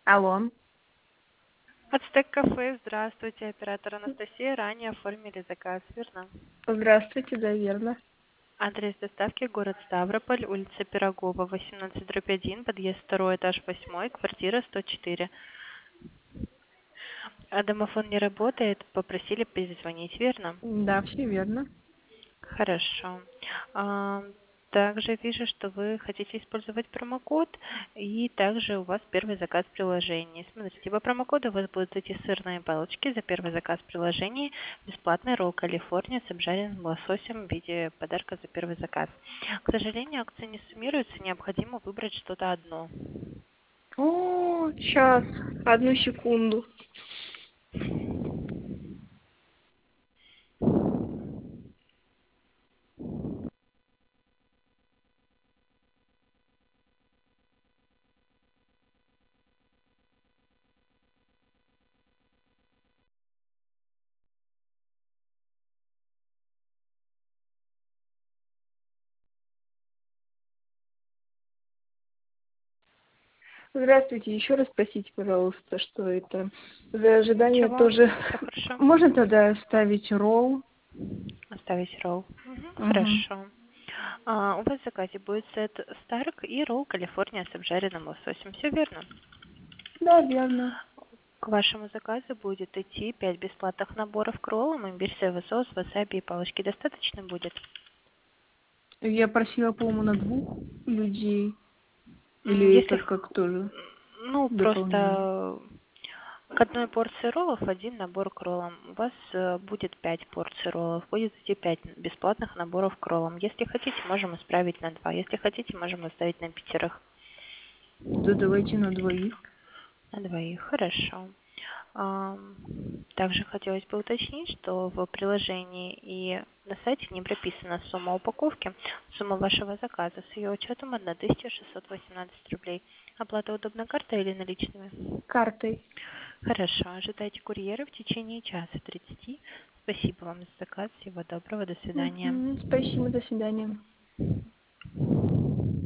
Алло. Ацтек кафе, здравствуйте, оператор Анастасия. Ранее оформили заказ, верно? Здравствуйте, да, верно. Адрес доставки город Ставрополь, улица Пирогова, 18/1, подъезд 2, этаж 8, квартира 104. А домофон не работает, попросили перезвонить, верно? Да, все верно. Хорошо. А, Также вижу, что вы хотите использовать промокод, и также у вас первый заказ в приложении. Смотрите, по промокоду у вас будут эти сырные палочки за первый заказ в приложении, бесплатный ролл Калифорния с обжаренным лососем в виде подарка за первый заказ. К сожалению, акции не суммируются, необходимо выбрать что-то одно. О, сейчас, одну секунду. Здравствуйте, еще раз спросите, пожалуйста, что это за ожидание Ничего, тоже. все хорошо. Можно тогда ставить ролл? Оставить ролл. Мгм, Угу. хорошо. У вас в заказе будет сет Старк и ролл Калифорния с обжаренным лососем. Все верно? Да, верно. К вашему заказу будет идти 5 бесплатных наборов к роллам, имбирь, соевый соус, васаби и палочки. Достаточно будет? Я просила, по-моему, на 2 людей. Или Если, это как тоже ну, дополнение? просто к одной порции роллов один набор к роллам. У вас будет 5 порций роллов. Будет идти 5 бесплатных наборов к роллам. Если хотите, можем исправить на 2. Если хотите, можем оставить на 5. Да давайте на 2. На двоих, хорошо. Также хотелось бы уточнить, что в приложении и на сайте не прописана сумма упаковки, сумма вашего заказа. С ее учетом 1618 рублей. Оплата удобной картой или наличными? Картой. Хорошо. Ожидайте курьера в течение часа 30. Спасибо вам за заказ. Всего доброго. До свидания. Угу. Спасибо, до свидания.